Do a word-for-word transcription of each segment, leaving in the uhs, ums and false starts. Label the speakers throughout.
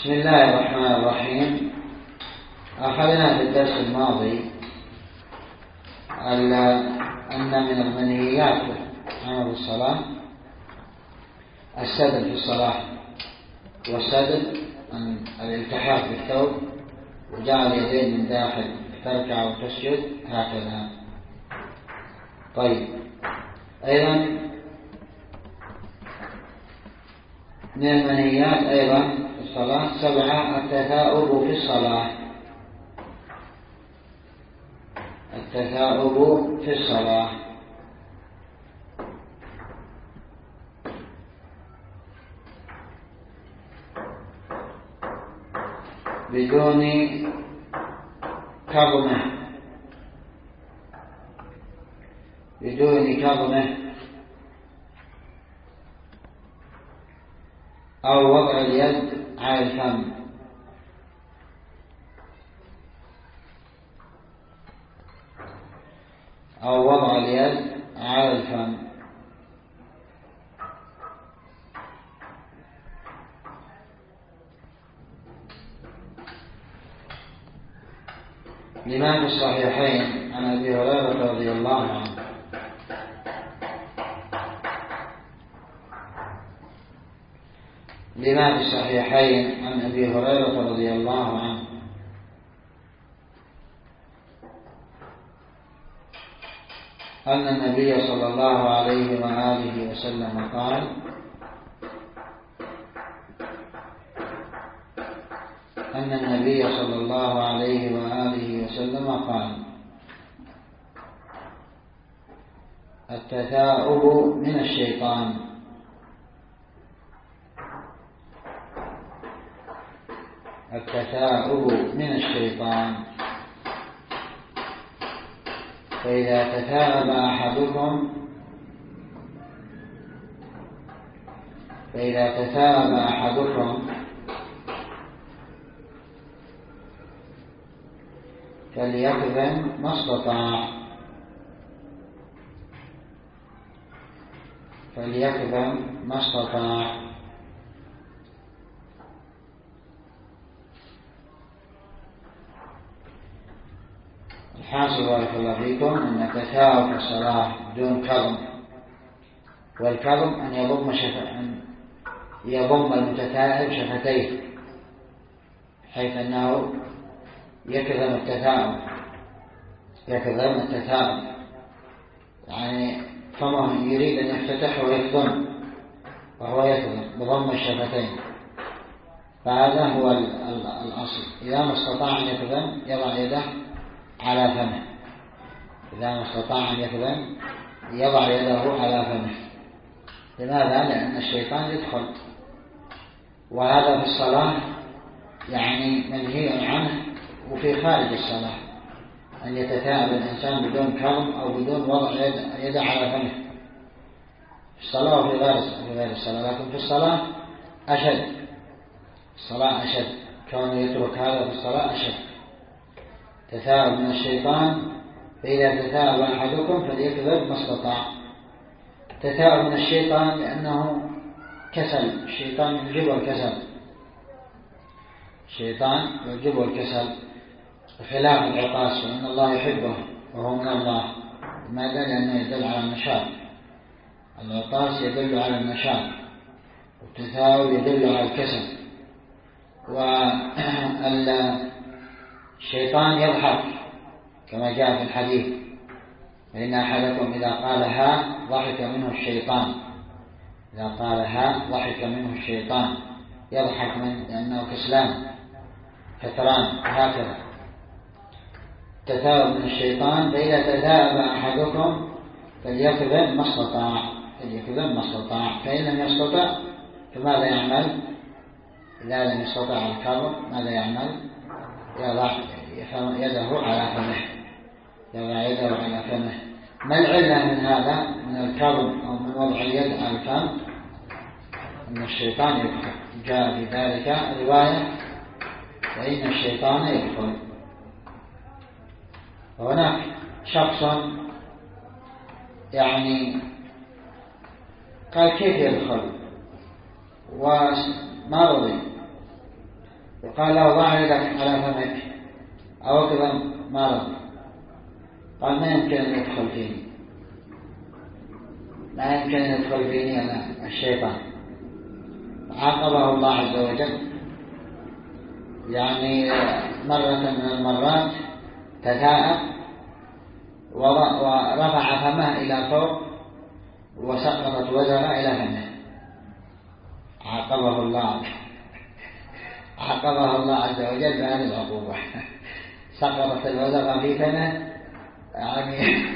Speaker 1: بسم الله الرحمن الرحيم. أخذنا في الدرس الماضي أن من المنهيات عن الصلاة السدل في الصلاة، والسدل أن الالتحاف بالثوب وجعل اليدين من داخل تركع وتسجد هكذا. طيب، أيضا من المنهيات أيضا في الصلاة سبعة التثاؤب في الصلاة. التثاؤب في الصلاة بدون كظمه بدون كظمه أو وضع اليد على الفم أو وضع اليد على الفم لما في الصحيحين عن أبي هريرة رضي الله عنه لما في الصحيحين عن أبي هريرة رضي الله عنه أن النبي صلى الله عليه وآله وسلم قال: أن النبي صلى الله عليه وآله وسلم قال: التثاؤب من الشيطان. التثاؤب من الشيطان فإذا تثاءب أحدكم فإذا تثاءب أحدكم فليكظم ما استطاع فليكظم ما استطاع الحاصل بارك الله فيكم أن التثاؤب في الصلاة بدون كظم، والكظم أن يضم شف... أن يضم المتثاءب شفتيه حيث أنه يكظم التثاؤب يكظم التثاؤب يعني فمه يريد أن يفتتح ويكظم وهو يكظم بضم الشفتين، فهذا هو الأصل. إذا ما استطاع أن يكظم يضع يده على فمه إذا ما استطاع أن يكظم يضع يده على فمه. لماذا؟ لأن الشيطان يدخل، وهذا في الصلاة يعني منهي عنه، وفي خارج الصلاة أن يتثاءب الإنسان بدون كظم أو بدون وضع يده على فمه في الصلاة وفي غير الصلاة. لكن في الصلاة أشد الصلاة أشد كونه يترك هذا في الصلاة أشد. تثاؤب من الشيطان فإذا تثاءب أحدكم فليكظم ما استطاع. تثاؤب من الشيطان لأنه كسل، الشيطان يعجبه الكسل الشيطان يعجبه الكسل بخلاف العطاس، فإن الله يحبه وهو من الله. لماذا؟ لأنه يدل على النشاط. العطاس يدل على النشاط، والتثاؤب يدل على الكسل. والشيطان يضحك كما جاء في الحديث: فإن أحدكم إذا قال ها ضحك منه الشيطان إذا قال ها ضحك منه الشيطان يضحك من لأنه كسلان فتران هكذا. تثاؤب من الشيطان فإذا تثاءب أحدكم فليكظم ما استطاع فليكظم ما استطاع فإن لم يستطع فماذا يعمل؟ إذا لم يستطع الكظم ماذا يعمل؟ يضع يده على فمه يضع يده على فمه. ما العلة من هذا، من الكظم أو من وضع اليد على الفم؟ أن الشيطان يدخل. جاء في ذلك رواية: فإن الشيطان يدخل. وهناك شخص يعني قال: كيف يدخل؟ وما رضي. وقال له ضع يدك على فمك أو كذا مرض، قال ما يمكن أن يدخل فيني، لا يمكن أن يدخل فيني أنا الشيطان. عاقبه الله عز وجل، يعني مرة من المرات تثاءب ورفع فمه إلى فوق وسقطت وزرة إلى فمه. عاقبه الله عاقبه الله عز وجل بهذه العقوبة. سقطت الوزرة في فمه، يعني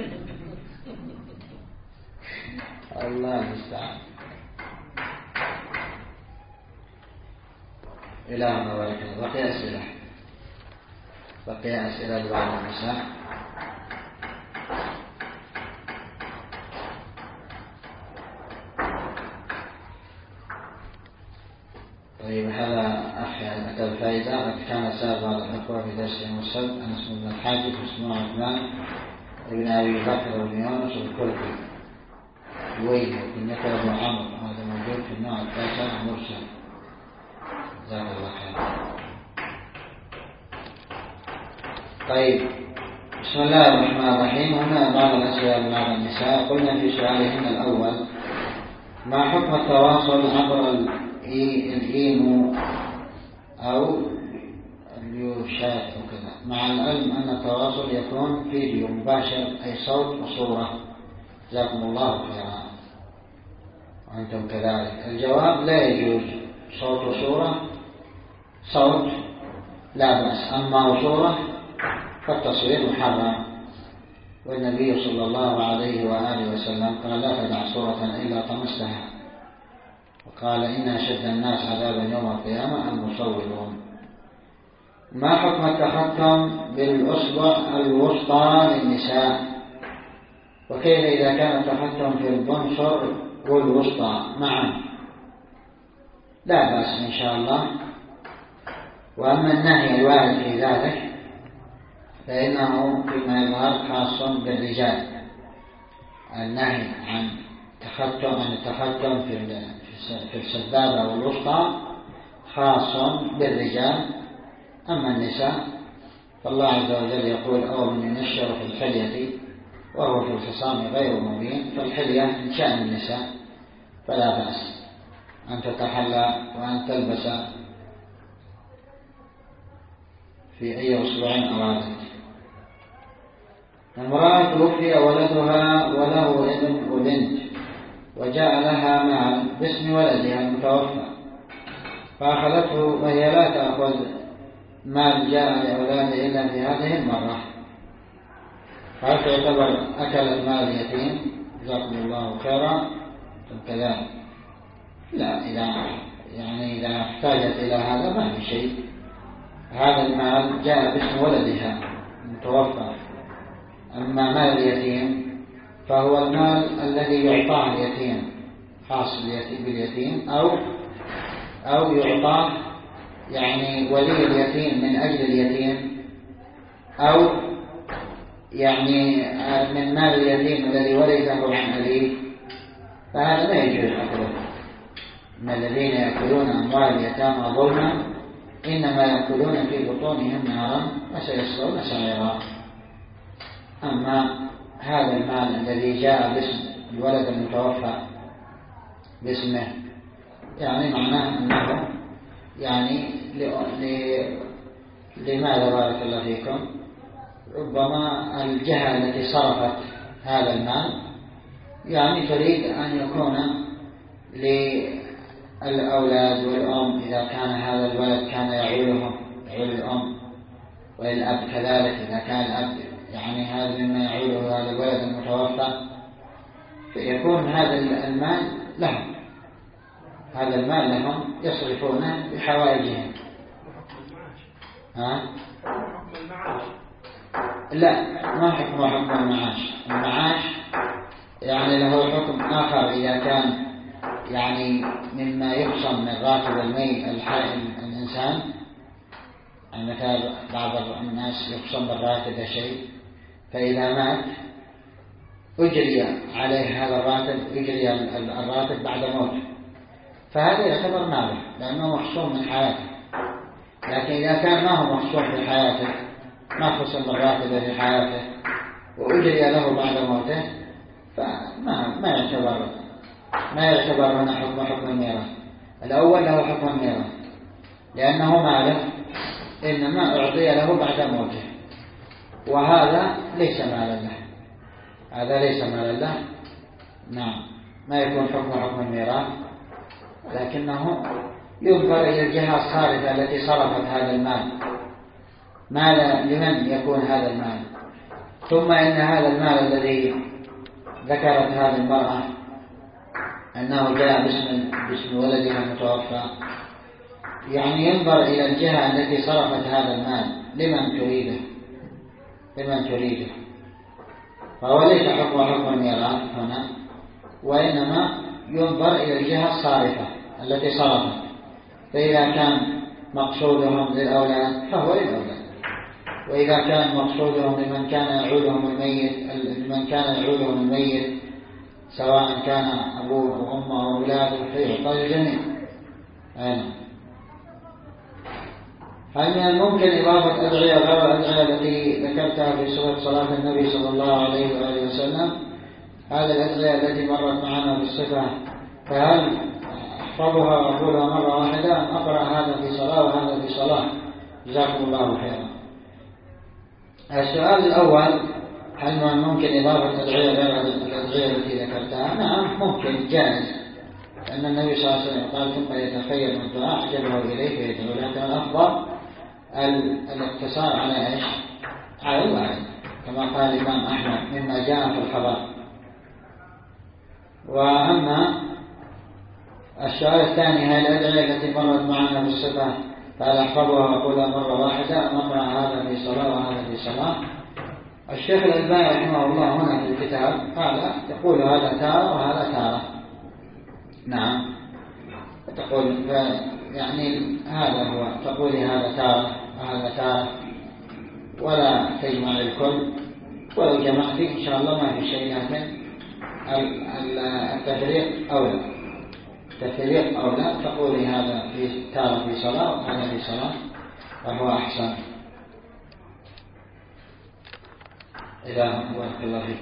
Speaker 1: الله المستعان. إلهنا بارك الله. بقي أسئلة بقي أسئلة لبعض النساء. طيب، هذا أخي أتى الفائدة. قد كان سأل بعض الأخوة في درس المسد أن اسم ابن الحاجب اسمه عثمان ابن أبي بكر بن يونس الكلفي ويه كنيته أبو عمرو. هذا موجود في النوع التاسع مرسل. جزاك الله خير. طيب، بسم الله الرحمن الرحيم. هنا بعض الأسئلة من بعض النساء. قلنا في سؤالهن الأول: ما حكم التواصل عبر الإيمو أو اليوشات وكذا، مع العلم أن التواصل يكون فيديو مباشر أي صوت وصورة؟ جزاكم الله خيرا وأنتم كذلك. الجواب: لا يجوز صوت وصورة. صوت لا بأس، أما وصورة فالتصوير محرم. والنبي صلى الله عليه وآله وسلم قال: لا تدع صورة إلا طمستها، وقال: إن أشد الناس عذابا يوم القيامة المصورون. ما حكم التختم بالأصبع الوسطى للنساء؟ وكيف إذا كان التختم في البنصر والوسطى معا؟ لا بأس إن شاء الله. وأما النهي الوارد في ذلك فإنه فيما يظهر خاص بالرجال. النهي عن تختم عن التختم في السبابة والوسطى خاص بالرجال. أما النساء فالله عز وجل يقول: أو من ينشر في الحلية وهو في الخصام غير مبين. فالحلية من شأن النساء، فلا بأس أن تتحلى وأن تلبس في أي أصبع أرادت. امرأة توفي ولدها وله ابن وبنت، وجاء لها مال باسم ولدها المتوفى، فأخذته وهي لا تأخذ مال جاء لأولادها إلا في هذه المرة، فهل تعتبر أكلت مال يتيم؟ جزاكم الله خيرا. كذلك لا، إذا يعني إذا احتاجت إلى هذا ما في شيء. هذا المال جاء باسم ولدها المتوفى. أما مال اليتيم فهو المال الذي يعطاه اليتيم، خاص باليتيم، أو أو يعطاه يعني ولي اليتيم من أجل اليتيم، أو يعني من مال اليتيم الذي ورثه عن أبيه، فهذا لا يجوز أكله. إن الذين يأكلون أموال اليتامى ظلما إنما يأكلون في بطونهم نارا وسيصلون سعيرا. أما هذا المال الذي جاء باسم الولد المتوفى باسمه، يعني معناه أنه يعني لماذا بارك الله فيكم، ربما الجهة التي صرفت هذا المال يعني تريد أن يكون للأولاد والأم، إذا كان هذا الولد كان يعولهم يعول الأم، والأب كذلك إذا كان الأب يعني هذا مما يعوله هذا الولد المتوفى، فيكون هذا المال لهم، هذا المال لهم يصرفونه بحوائجهم. ها؟ لا، ما حكم حكم المعاش. المعاش يعني له حكم آخر إذا كان يعني مما يقسم من راتب الميت الحائل الإنسان. يعني مثلا بعض الناس يقسم بالراتب شيء، فإذا مات أجري عليه هذا الراتب، يجري الراتب بعد موته، فهذا يعتبر ماله لأنه محصور من حياته. لكن إذا كان ما هو مخصوص في حياته، ما خصم الراتب في حياته وأجري له بعد موته، فما ما يعتبر ما يعتبر هنا حكم حكم الميراث. الأول له حكم الميراث لأنه ماله إنما أعطي له بعد موته، وهذا ليس مالا له، هذا ليس مالا له. نعم، ما يكون حكم حكم الميراث، لكنه ينظر إلى الجهة الصارفة التي صرفت هذا المال، مال لمن يكون هذا المال. ثم إن هذا المال الذي ذكرت هذه المرأة أنه جاء باسم باسم ولدها المتوفى، يعني ينظر إلى الجهة التي صرفت هذا المال لمن تريده لمن تريده فهو ليس حكم حكم الميراث هنا، وإنما ينظر إلى الجهة الصارفة التي صرفت. فإذا كان مقصودهم للأولاد فهو للأولاد، وإذا كان مقصودهم لمن كان يعودهم الميت لمن كان يعودهم الميت سواء كان أبوه وأمه أو أولاده فيعطى الجميع. أين هل من الممكن إضافة أدعية غير الأدعية التي ذكرتها في سورة صلاة النبي صلى الله عليه وآله وسلم؟ هذه الأدعية التي مرت معنا بالصفة، فهل أحفظها وأقولها مرة واحدة أم أقرأ هذا في صلاة وهذا في صلاة؟ جزاكم الله خيرا. السؤال الأول، هل من الممكن إضافة أدعية غير الأدعية التي ذكرتها؟ نعم ممكن، جائز، لأن النبي صلى الله عليه وسلم قال ثم يتخير من الدعاء أعجبه إليه فيدعو. لكن الأفضل الاقتصار على إيش؟ على الواحد، كما قال الإمام أحمد مما جاء في الخبر. وأما السؤال الثاني، هل الأدعية التي مرت معنا بالصفة فهل أحفظها وأقولها مرة واحدة أم أقرأ هذا في صلاة وهذا في صلاة؟ الشيخ الألباني رحمه الله هنا في الكتاب قال يقول هذا تارة وهذا تارة. نعم، تقول يعني هذا هو، تقولي هذا تارة وهذا تارة، ولا تجمع الكل، ولو جمعت إن شاء الله ما في شيء، لكن التفريق أولى التفريق أولى، تقولي هذا في تارة في صلاة وهذا في صلاة وهو أحسن. إذا بارك الله فيك.